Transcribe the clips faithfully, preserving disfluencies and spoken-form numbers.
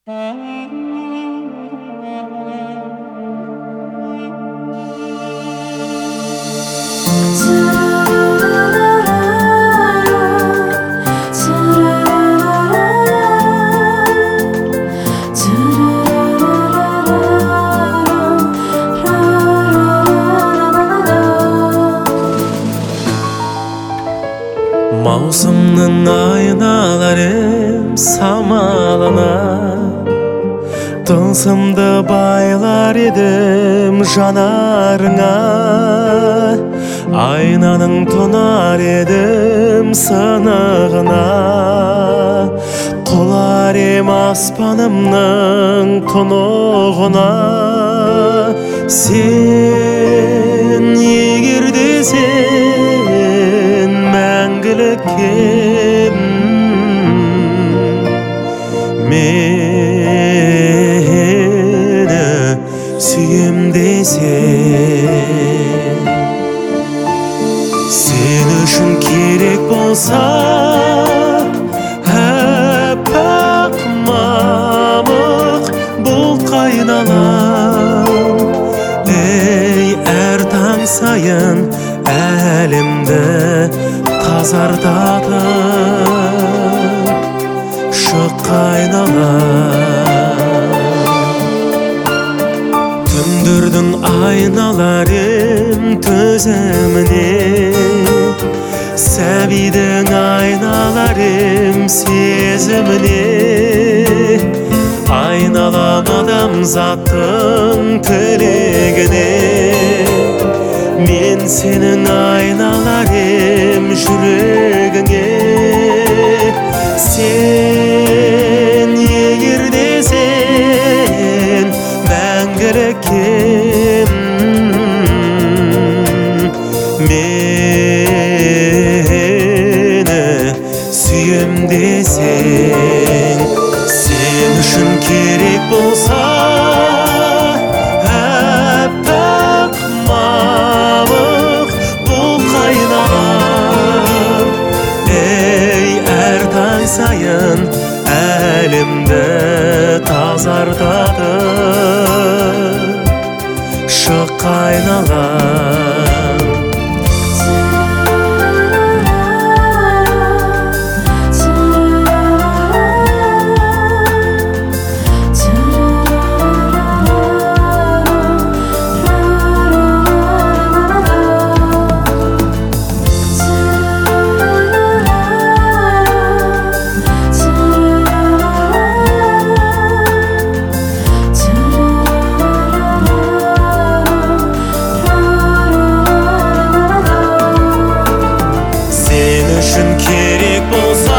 Маусымның айналарым самалына Тылсымды байлар едім жанарыңа Айнаның тұнар едім сынығына Құлар ем аспанымның тұнығына Сен егер де сен мәңгілікке мені сүйем десең Сен үшін керек болса әппақ мамық бұлт қайналам Ей, әр таң сайын әлемді тазартатын шық айналам Түндірдің айналарым төзіміне Сәбидің айналарым сезіміне Айналам адамзаттың тілегіне Мен сенің айналарым жүрегіңе Сен егер де сен мәңгілікке мені сүйем десең Сен үшін керек болса сайын әлемді тазартатын шық айналам керек болса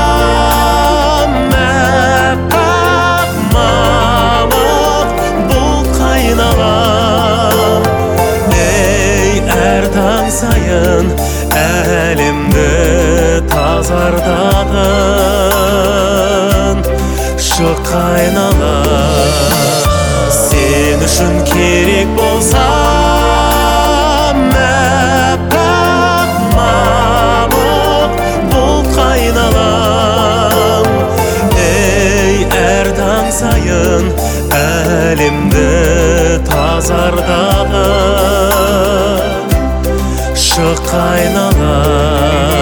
әппақ мамық бұлт қайналам Ей, әр таң сайын әлемді тазартатын шық айналам Сен үшін керек болса сайын әлемді тазартатын шық айналам